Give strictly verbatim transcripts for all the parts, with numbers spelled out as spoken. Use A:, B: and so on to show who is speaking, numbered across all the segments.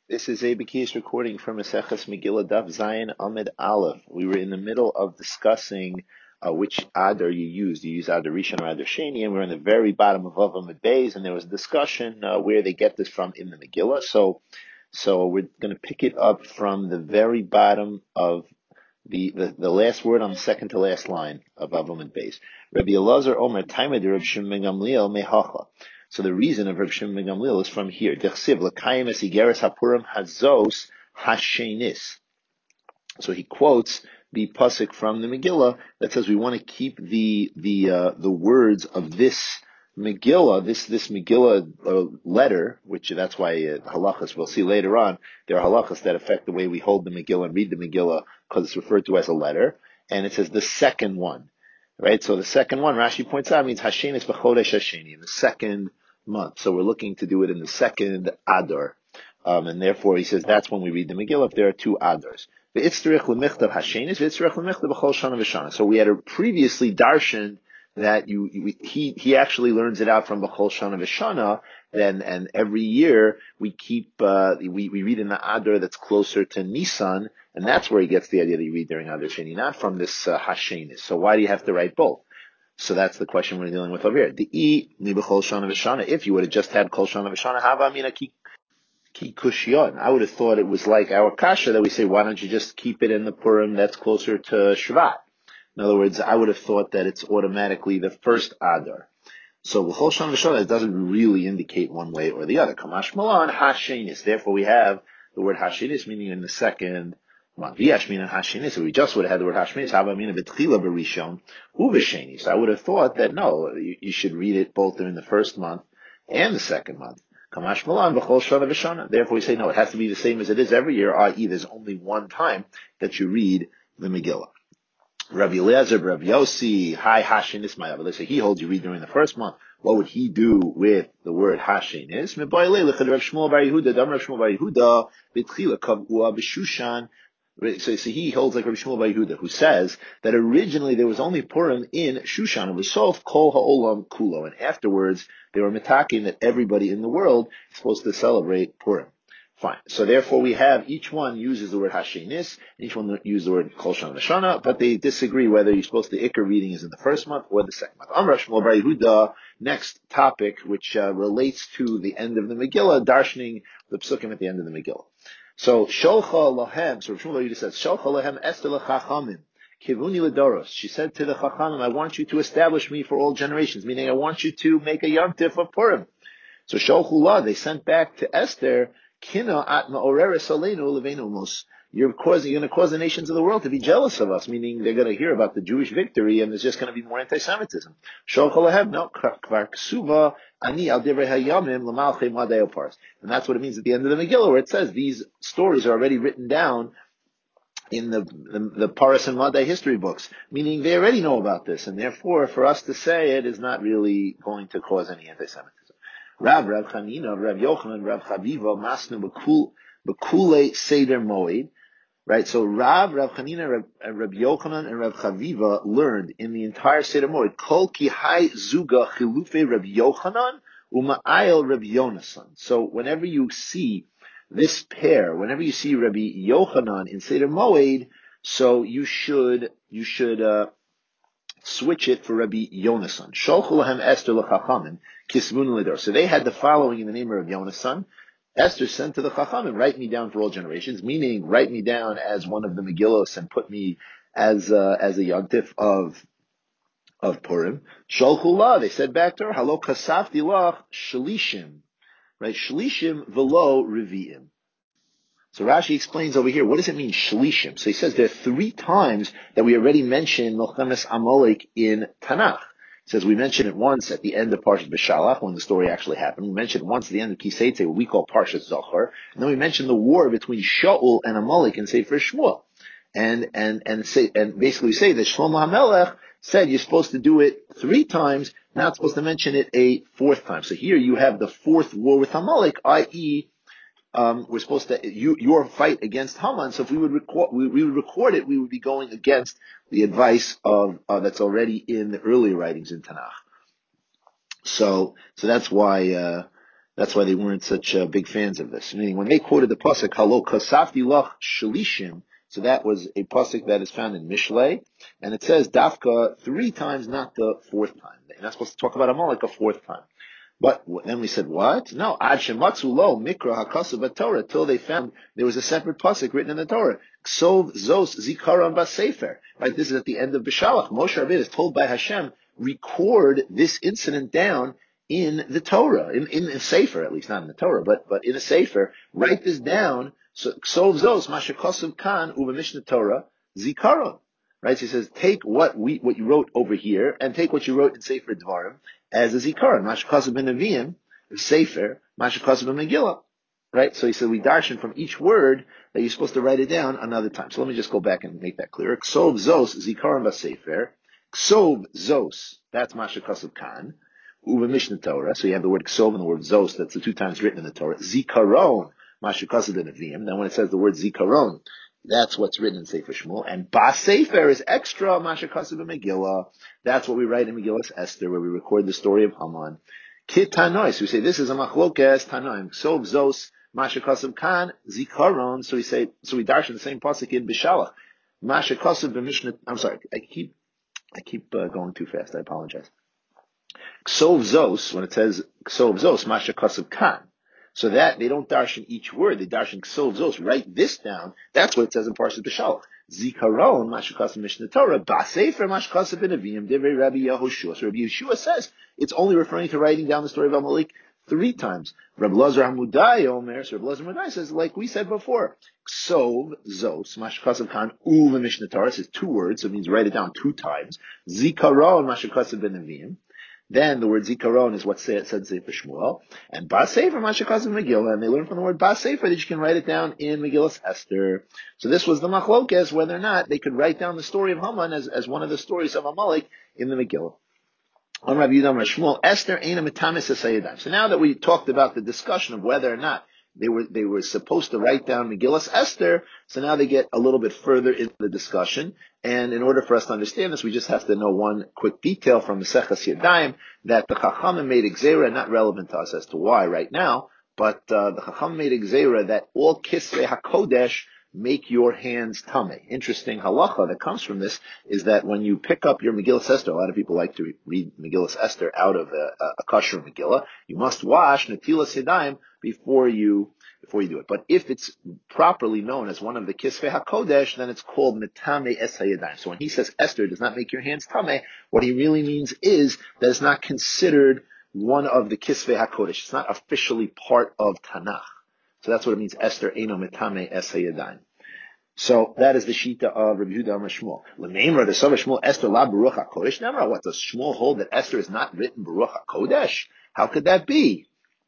A: This is Abiki's recording from Maseches Megillah Daf Zayin Amid Aleph. We were in the middle of discussing uh, which Adar you use. Do you use Adar Rishon or Adar Sheni? And we're in the very bottom of Vav Amid Beis, and there was a discussion uh, where they get this from in the Megillah. So, so we're going to pick it up from the very bottom of the, the, the last word on the second to last line of Vav Amid Beis. Rabbi Elazar Omer Taimad Reb Shimon Gamliel Mehacha. So the reason of Reb Shimon ben Gamliel is from here. Dechsiv l'kayim es igeres hapurim hazos hashenis. So he quotes the pasuk from the Megillah that says we want to keep the the uh, the words of this Megillah, this this Megillah uh, letter, which that's why uh, halachas we'll see later on. There are halachas that affect the way we hold the Megillah and read the Megillah because it's referred to as a letter, and it says the second one. Right, so the second one, Rashi points out, means Hashenis b'chodesh Hasheni, in the second month. So we're looking to do it in the second Adar. Um, and therefore he says that's when we read the Megillah if there are two Adars. So we had previously darshaned that you, you he he actually learns it out from B'chol Shana V'Shana. Then and every year we keep uh, we we read in the Adar that's closer to Nisan, and that's where he gets the idea that you read during Adar Sheni, not from this uh, Hashenis. So why do you have to write both? So that's the question we're dealing with over here. The E mi B'chol Shana V'Shana. If you would have just had Kol Shana V'Shana, hava amina ki ki kushion. I would have thought it was like our kasha that we say, why don't you just keep it in the Purim that's closer to Shvat? In other words, I would have thought that it's automatically the first Adar. So L'chol Shana V'Shana doesn't really indicate one way or the other. Kamash Malan Hashenis. Therefore, we have the word Hashenis, meaning in the second month. V'yashmin Hashenis. So we just would have had the word Hashenis. Havamina B'tchila B'Rishon U'V'Sheni. So I would have thought that no, you, you should read it both during the first month and the second month. Kamash Malan V'chol Shana V'Shana. Therefore, we say no, it has to be the same as it is every year, that is, there's only one time that you read the Megillah. Rabbi Eliezer, Rabbi Yossi, Hi Hashenis Ma'av. Let's say he holds you read during the first month. What would he do with the word Hashenis? Rav Shmuel Bar Yehuda, Dam Rav Shmuel Bar Yehuda, B'tchila Kavua B'Shushan. So, so he holds like Rav Shmuel Bar Yehuda, who says that originally there was only Purim in Shushan. It was sold Kol Ha'olam Kulo, and afterwards they were mitaking that everybody in the world is supposed to celebrate Purim. Fine. So therefore we have each one uses the word Hashenis, each one uses the word Kol Shana V'Shana, but they disagree whether you're supposed to, the Iker reading is in the first month or the second month. Amar Shmuel Bar Yehuda, next topic, which uh, relates to the end of the Megillah, darshaning the psukim at the end of the Megillah. So, Sholcha Lahem, so Shmuel Bar Yehuda says, Sholcha Lahem Esther L'Chachamim, Kivuni L'Doros. She said to the Chachamim, I want you to establish me for all generations, meaning I want you to make a Yom Tif of Purim. So Sholchula, they sent back to Esther, Kina at ma'oreres aleinu levenu mus. You're causing, you're going to cause the nations of the world to be jealous of us, meaning they're going to hear about the Jewish victory and there's just going to be more anti-Semitism. Sholchulahem, no, kvar ksuva, ani al divrei hayamim l'malchei madei opars. And that's what it means at the end of the Megillah, where it says these stories are already written down in the, the, the Paras and Madai history books, meaning they already know about this, and therefore for us to say it is not really going to cause any anti-Semitism. Rav, Rav Chanina, Rav Yochanan, Rav Chaviva, Masnu Bekule Seder Moed. Right, so Rav, Rav Chanina, Rav, Rav Yochanan, and Rav Chaviva learned in the entire Seder Moed, Kol Ki Hai Zuga Chilufe Rav Yochanan Uma'ayel Rav Yonasan. So whenever you see this pair, whenever you see Rabbi Yochanan in Seder Moed, so you should, you should, uh, switch it for Rabbi Yonasan. Sholchu lahem Esther l'chachamim kisvun l'dor. So they had the following in the name of Rabbi Yonasan. Esther sent to the chachamim, write me down for all generations, meaning write me down as one of the Megillos and put me as uh, as a yontif of of Purim. Sholchu la, they said back to her, halo kasafti lach shalishim, right? Shalishim velo revi'im. So Rashi explains over here, what does it mean, Shlishim? So he says there are three times that we already mentioned Milchemes Amalek in Tanakh. He says we mentioned it once at the end of Parshat Beshalach, when the story actually happened. We mentioned it once at the end of Kiseitze, what we call Parshat Zachor. And then we mentioned the war between Shaul and Amalek in Sefer Shmuel. And, and, and say, and basically say that Shlomo HaMelech said you're supposed to do it three times, not supposed to mention it a fourth time. So here you have the fourth war with Amalek, that is, Um, we're supposed to, you, your fight against Haman, so if we would record, we, we would record it, we would be going against the advice of, uh, that's already in the earlier writings in Tanakh. So, so that's why, uh, That's why they weren't such uh, big fans of this. Meaning, when they quoted the pasuk "Halo kasafti lach shalishim," so that was a pasuk that is found in Mishlei, and it says dafka three times, not the fourth time. They're not supposed to talk about Amalek a fourth time. But then we said, what? No, ad shematzu lo mikra hakasav Torah, till they found there was a separate pasuk written in the Torah. Ksov zos zikaron basefer. Right, this is at the end of Bishalach. Moshe Rabbeinu is told by Hashem, record this incident down in the Torah, in, in a sefer, at least not in the Torah, but but in a sefer. Write this down. So ksov zos mashakasav kan uva mishnah Torah zikaron. Right, so he says, take what we what you wrote over here, and take what you wrote in Sefer Dvarim as a zikaron. Mashakasav ben Nevi'im, sefer, mashakasav ben Megillah. Right, so he said we darshan from each word that you're supposed to write it down another time. So let me just go back and make that clear. Ksov zos zikaron basefer. Ksov zos, that's mashakasav kan. Uva mishnah Torah. So you have the word ksov and the word zos. That's the two times written in the Torah. Zikaron, mashakasav ben Nevi'im. Then when it says the word zikaron, that's what's written in Sefer Shmuel. And Ba Sefer is extra, Mashakasav Megillah. That's what we write in Megillah Esther, where we record the story of Haman. Kit Tanois, so we say this is a machlokes Tanoim. Ksov zos, Mashakasav kan, zikaron. So we say, so we darshan the same pasuk in Bishalach. Mashakasav b'mishnah, I'm sorry, I keep, I keep uh, going too fast, I apologize. Ksov zos, when it says Ksov zos, Mashakasav kan. So that they don't darshan each word, they darshan ksov zos. Write this down. That's what it says in Parashat Bishalach. Zikaron, mashakasav mishnah Torah, basefer mashakasav ben Nevi'im, divrei Rabbi Yehoshua. So Rabbi Yehoshua says it's only referring to writing down the story of Amalek three times. Rabbi Lazar Hamudai Omer, so Rabbi Lazar Hamudai says, like we said before, ksov zos, mashakasav kan uva mishnah Torah. Says two words, so it means write it down two times. Zikaron, mashakasav ben Nevi'im. Then the word zikaron is what's said in Sefer Shmuel, and Bas Sefer mashakasav Megillah, and they learn from the word Bas Sefer that you can write it down in Megillah Esther. So this was the machlokes, whether or not they could write down the story of Haman as, as one of the stories of Amalek in the Megillah. On Rabbi Yehuda Shmuel, Esther ain't a metamis asayadam. So now that we talked about the discussion of whether or not they were they were supposed to write down Megillah Esther, so now they get a little bit further into the discussion. And in order for us to understand this, we just have to know one quick detail from Maseches Yadayim, that the Chachamim made a gzeira, not relevant to us as to why right now, but uh, the Chachamim made a gzeira that all kisvei hakodesh make your hands tameh. Interesting halacha that comes from this is that when you pick up your Megillah Esther, a lot of people like to read Megillah Esther out of a, a, a kosher Megillah, you must wash netilas yadayim before you before you do it. But if it's properly known as one of the Kisvei HaKodesh, then it's called Metame Es HaYadayim. So when he says Esther does not make your hands Tameh, what he really means is that it's not considered one of the Kisvei HaKodesh. It's not officially part of Tanakh. So that's what it means, Esther Eino Metame Es HaYadayim. So that is the shita of Rabbi Yehuda Amar Shmuel. L'meimra the Sava Shmuel Esther La Baruch HaKodesh. Nemra, what does Shmuel hold that Esther is not written Baruch HaKodesh? How could that be?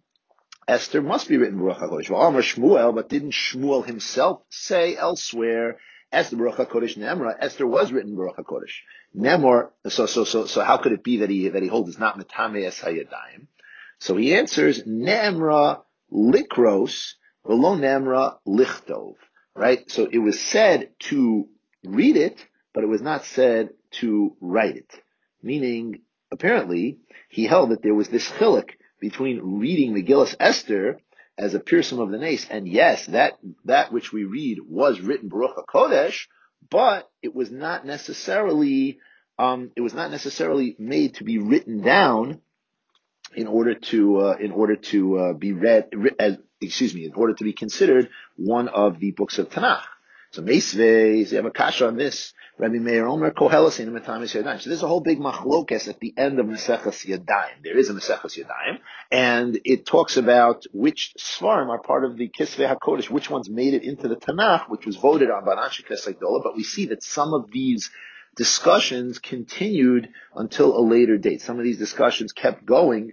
A: Esther must be written Baruch HaKodesh. Well, Amar Shmuel, but didn't Shmuel himself say elsewhere, Esther Baruch HaKodesh Nemra, Esther was written Baruch HaKodesh. Nemor, so, so, so, so how could it be that he, that he holds it's not Metame Es HaYadayim? So he answers, Nemra Likros, Velo Nemra Lichtov. Right? So it was said to read it, but it was not said to write it. Meaning, apparently, he held that there was this chiluk between reading Megillah Esther as a pirsum of the Nes, and yes, that, that which we read was written Baruch HaKodesh, but it was not necessarily, um, it was not necessarily made to be written down in order to, uh, in order to, uh, be read, as, excuse me, in order to be considered one of the books of Tanakh. So Meisvei, you have a kasha on this. Rabbi Meir Omer Koheles in Metamis Yadayim. So there's a whole big machlokes at the end of Maseches Yadayim. There is a Maseches Yadayim, and it talks about which svarim are part of the Kisvei HaKodesh, which ones made it into the Tanakh, which was voted on by Anshe Knesset Gdola. But we see that some of these discussions continued until a later date. Some of these discussions kept going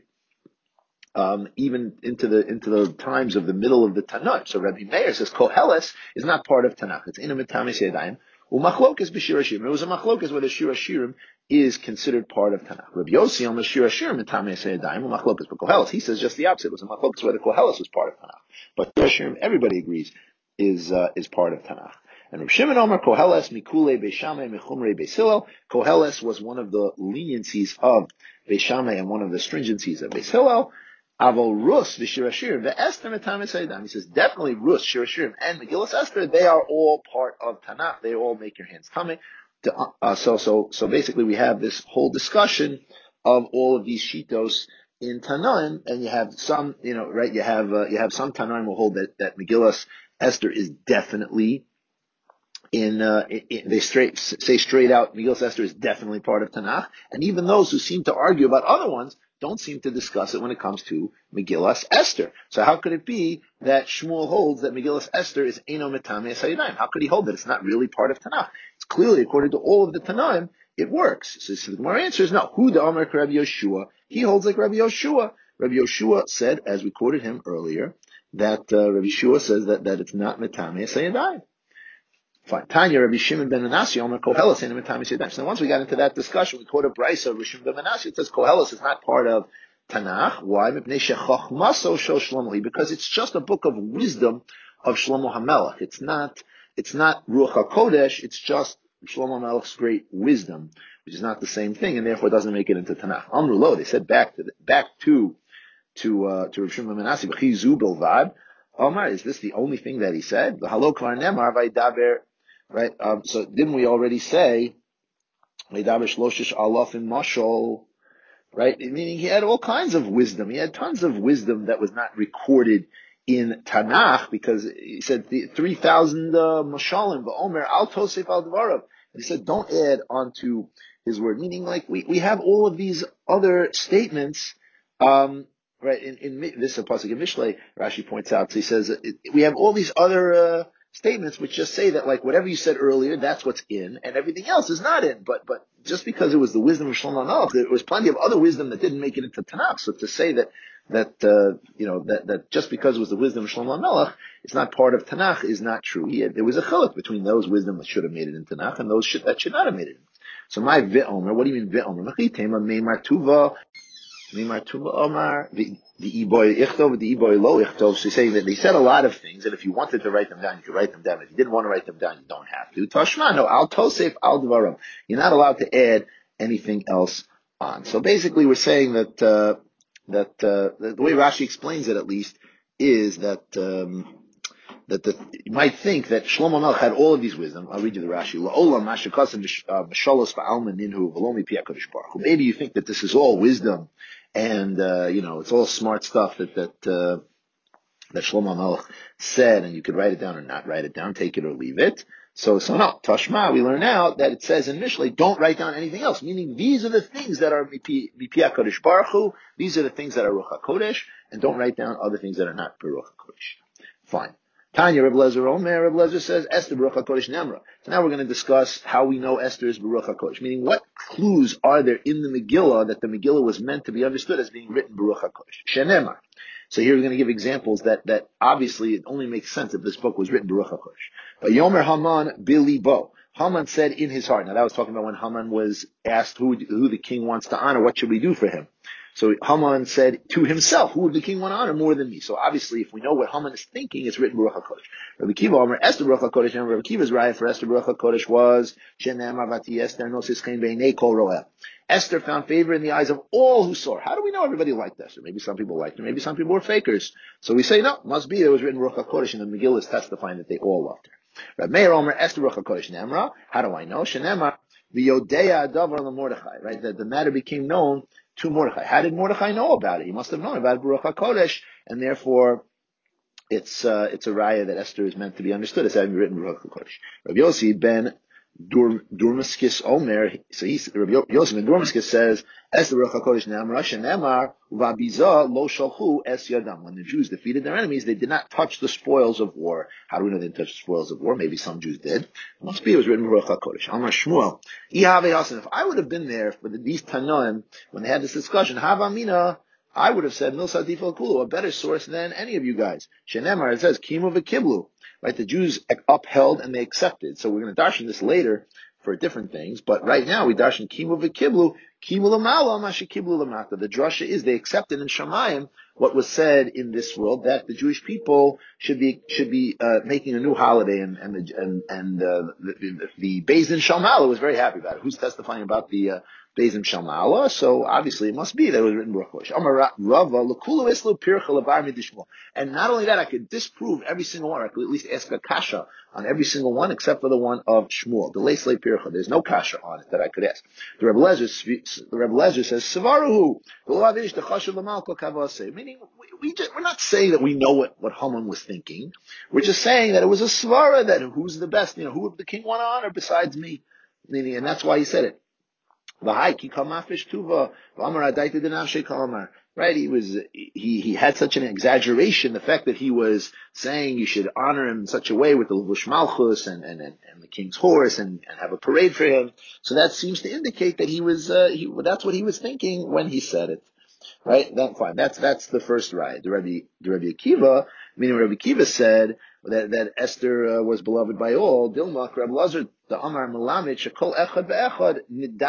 A: Um, even into the into the times of the middle of the Tanakh. So Rabbi Meir says Koheles is not part of Tanakh. It's in a Metamis Yadayim. Umachlokas b'Shir Hashirim. It was a machlokas whether Shir Hashirim is considered part of Tanakh. Rabbi Yossi on the Shir Hashirim Metamis Yadayim umachlokas but Koheles. He says just the opposite. It was a machlokas whether Koheles was part of Tanakh. But Shir Hashirim, everybody agrees, is uh, is part of Tanakh. And Rav Shimon Omer Koheles mikule Beishamai mechumrei Beis Hillel. Koheles was one of the leniencies of Beishamai and one of the stringencies of Beis Hillel. Aval Rus v'Shirashirim ve'Esther metamis Haydan. He says definitely Rus, Shirashirim, and Megillas Esther. They are all part of Tanakh. They all make your hands coming. To, uh, so so so basically, we have this whole discussion of all of these shitos in Tanaim, and you have some, you know, right? You have uh, you have some Tanaim will hold that that Megillas Esther is definitely in, uh, in, they straight say straight out, Megillas Esther is definitely part of Tanakh, and even those who seem to argue about other ones don't seem to discuss it when it comes to Megillas Esther. So how could it be that Shmuel holds that Megillas Esther is Eino Metame Sayidayim? How could he hold that it's not really part of Tanakh? It's clearly, according to all of the Tanaim, it works. So, so the Gemara answer is no. Hu da Amar Rabbi Yoshua. He holds like Rabbi Yoshua. Rabbi Yoshua said, as we quoted him earlier, that uh, Rabbi Yoshua says that, that it's not Metame Sayidayim. Fine. Tanya, Rabbi Shimon ben Menashe, Omer Koheles, and Metame Sayidayim. So once we got into that discussion, we quote a brisa of Rabbi Shimon ben Menashe. It says Koheles is not part of Tanakh. Why? Because it's just a book of wisdom of Shlomo HaMelech. It's not, it's not Ruach HaKodesh. It's just Shlomo HaMelech's great wisdom, which is not the same thing, and therefore doesn't make it into Tanakh. Amru lo, they said back to the, back to to uh, to Rabbi Shimon ben Menashe. B'chizu bilvad. Omar, is this the only thing that he said? The Halo Kvar Nemar Vaydaber. Right. Um, so didn't we already say Vaydaber Shloshish Alafim Mashal? Right? Meaning he had all kinds of wisdom. He had tons of wisdom that was not recorded in Tanakh, because he said three thousand uh, mashalim, v'omer al tosef al dvarav. He said don't add onto his word. Meaning, like, we, we have all of these other statements, um, right? In, in this is a pasuk in Mishlei, Rashi points out. So he says it, we have all these other uh, statements which just say that, like, whatever you said earlier, that's what's in, and everything else is not in. But but just because it was the wisdom of Shlomo HaMelech, there was plenty of other wisdom that didn't make it into Tanakh. So to say that that uh, you know that, that just because it was the wisdom of Shlomo HaMelech, it's not part of Tanakh, is not true. He had, there was a chiluk between those wisdom that should have made it in Tanakh and those should, that should not have made it in. So my v'omer, what do you mean v'omer? Mechitema meimar tuva. Omar, the the iboy ichtov, the iboy lo ichtov. So saying that they said a lot of things, and if you wanted to write them down, you could write them down. If you didn't want to write them down, you don't have to. Tashma, no, al tosef al dvarim. You're not allowed to add anything else on. So basically, we're saying that uh, that uh, the way Rashi explains it, at least, is that. Um, That the, you might think that Shlomo Melech had all of these wisdom. I'll read you the Rashi. Maybe you think that this is all wisdom, and uh, you know it's all smart stuff that that uh, that Shlomo Melech said, and you could write it down or not write it down, take it or leave it. So, so no, Tashma, we learn now that it says in Mishlei, don't write down anything else, meaning these are the things that are Mipi HaKodesh Baruch Hu, these are the things that are Ruach HaKodesh, and don't write down other things that are not Ruach HaKodesh. Fine. Tanya, Reb Lezer Omer, Reb Lezer says, Esther Baruch HaKodesh Nemra. So now we're going to discuss how we know Esther is Baruch HaKodesh, meaning what clues are there in the Megillah that the Megillah was meant to be understood as being written Baruch HaKodesh. Shenemar. So here we're going to give examples that, that obviously it only makes sense if this book was written Baruch HaKodesh. But Yomer Haman Bilibo. Haman said in his heart. Now that was talking about when Haman was asked who, who the king wants to honor, what should we do for him? So Haman said to himself, who would the king want to honor more than me? So obviously, if we know what Haman is thinking, it's written Baruch HaKodesh. Rabbi Kiva Omer, Esther Baruch HaKodesh, and Rabbi Kiva's raya for Esther Baruch HaKodesh was, Shenemar vati Esther nosis chen beinei kol roeh. Esther found favor in the eyes of all who saw her. How do we know everybody liked Esther? Maybe some people liked her, maybe some people were fakers. So we say, no, must be it was written Baruch HaKodesh, and the Megillah is testifying that they all loved her. Rabbi Meir Omer, Esther Baruch HaKodesh Nemra. How do I know? Shenemar v'yodea adavar leMordechai. Right, that the matter became known to Mordechai. How did Mordechai know about it? He must have known about Baruch HaKodesh, and therefore it's uh, it's a raya that Esther is meant to be understood as having written Baruch HaKodesh. Rabbi Yossi ben Dur, Durmaskis Omer, so he's, Rabbi Yossi ben Durmaskis says, Esther Baruch HaKodesh Namra Shenemar Uvabiza Lo Shalchu Es Yadam. When the Jews defeated their enemies, they did not touch the spoils of war. How do we know they didn't touch the spoils of war? Maybe some Jews did. It must be it was written Baruch HaKodesh. Amar Shmuel, Ihave Hasan. If I would have been there for the, these Tanoim when they had this discussion, Havamina, I would have said Milsa Difal Kulu, a better source than any of you guys. Shenemar, it says Kimu v'Kiblu. Right, the Jews upheld and they accepted. So we're going to darshan this later for different things, but right now we darshan Kimu v'Kiblu, Kimu l'mala, Masha Kiblu l'mata. The drasha is they accepted in Shamayim what was said in this world, that the Jewish people should be should be uh, making a new holiday, and and the, and, and uh, the, the, the Beis Din Shalmala was very happy about it. Who's testifying about the uh, Beis Din Shalmala? So obviously it must be that it was written Baruch Kodesh. Amar Rava L'Kulu Islu Pircha L'Bar Midishmo. And not only that, I could disprove every single one. I could at least ask a kasha on every single one except for the one of Shmuel. The Leislei Pircha. There's no kasha on it that I could ask. The Rebbe Lezer, the Rebbe Lezer says Savaruhu. Meaning, we, we just, we're not saying that we know what, what Haman was thinking. We're just saying that it was a svara, that who's the best, you know, who would the king want to honor besides me? Meaning, and that's why he said it. Right? He was, he, he had such an exaggeration, the fact that he was saying you should honor him in such a way with the Levush Malchus and, and, and, and the king's horse and, and have a parade for him. So that seems to indicate that he was, uh, he, that's what he was thinking when he said it. Right? That, fine. That's, that's the first ride. The Rabbi, the Rabbi Akiva, meaning Rabbi Akiva said that, that Esther uh, was beloved by all. Dilma, Rabbi Lazar, the Amar Melamed, Shekol Echad Be'echad,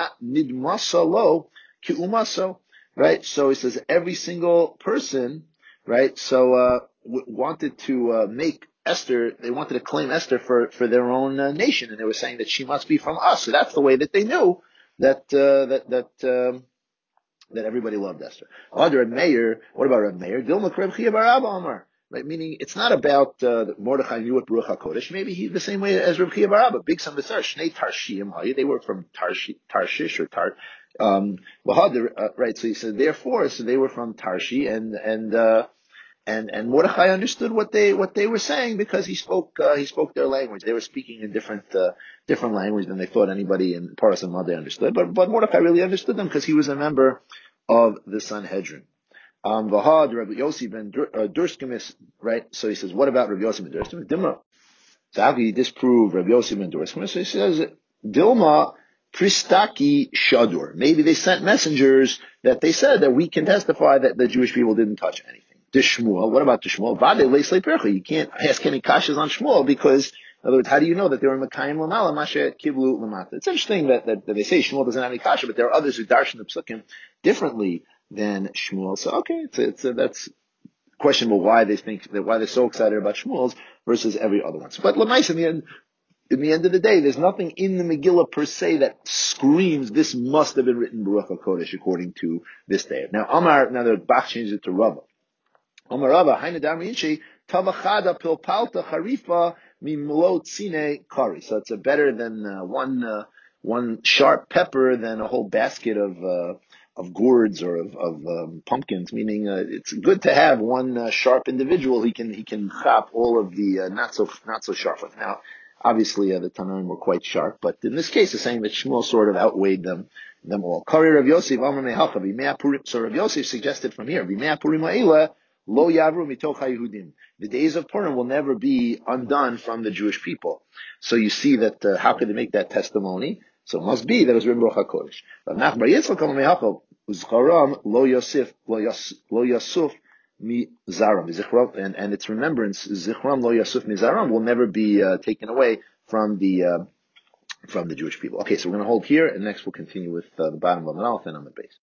A: Nidmasa Lo, Ki'umaso. Right? So he says every single person, right? So, uh, w- wanted to, uh, make Esther, they wanted to claim Esther for, for their own uh, nation, and they were saying that she must be from us. So that's the way that they knew that, uh, that, that, um, that everybody loved Esther. Other Reb Meir, what about Reb Meir? Dilma Reb Chia bar Abba Amar. Right, meaning it's not about uh, Mordechai knew what Baruch HaKodesh. Maybe he's the same way as Reb Chia bar Abba. Big Sam B'Sar, Shnei Tarshim. They were from Tarshi, Tarshish or Tar. Um, well, uh, right. So he said, therefore, so they were from Tarshi, and and uh, and and Mordechai understood what they what they were saying because he spoke uh, he spoke their language. They were speaking in different uh, different language than they thought anybody in Paras and Mother understood. But but Mordechai really understood them because he was a member of the Sanhedrin. Um, Vahad Rabbi Yossi ben Durskimis, right? So he says, what about Rabbi Yossi ben Durskimis? Dimma. So how can you disprove Rabbi Yossi ben Durskimis? So he says, Dilma Pristaki Shadur. Maybe they sent messengers that they said that we can testify that the Jewish people didn't touch anything. The Shmuel, what about the Shmuel? Vade Leislei Percha. You can't ask any kashas on Shmuel because, in other words, how do you know that they were Mekayim Lamala, Masha Kiblu Lamata? It's interesting that, that, that they say Shmuel doesn't have any kasha, but there are others who darshan the psukim differently than Shmuel. So okay, it's, it's uh, that's questionable why they think that why they're so excited about Shmuel's versus every other one. But Lamais in the end, in the end of the day, there's nothing in the Megillah per se that screams this must have been written Baruch HaKodesh according to this day. Now Amar, now the Bach changed it to Rava. Amar Rava, Haina Damri Inchi, Tavachada Pilpalta Charifa Mimlo Tzine Kari. So it's a better than uh, one uh, one sharp pepper than a whole basket of uh, of gourds or of, of um, pumpkins. Meaning, uh, it's good to have one uh, sharp individual. He can he can chop all of the uh, not so not so sharp ones. Now, obviously, uh, the Tanaim were quite sharp, but in this case, it's saying that Shmuel sort of outweighed them them all. Kari Rav Yosef Amar Mehacha B'Mei Purim. So Rav Yosef suggested from here B'Mei Purim Ha'ila Lo Yavru Mitoch HaYehudim. The days of Purim will never be undone from the Jewish people. So you see that uh, how could they make that testimony? So it must be that it was written Baruch HaKodesh. But Nach Bar Yitzchak Amar Mehacha Uzcharam Lo Yosef Lo Yasuf Mi Zaram. And and its remembrance Zichram Lo Yasuf Mi Zaram will never be uh, taken away from the uh, from the Jewish people. Okay, so we're going to hold here, and next we'll continue with uh, the bottom of the Aleph and on the base.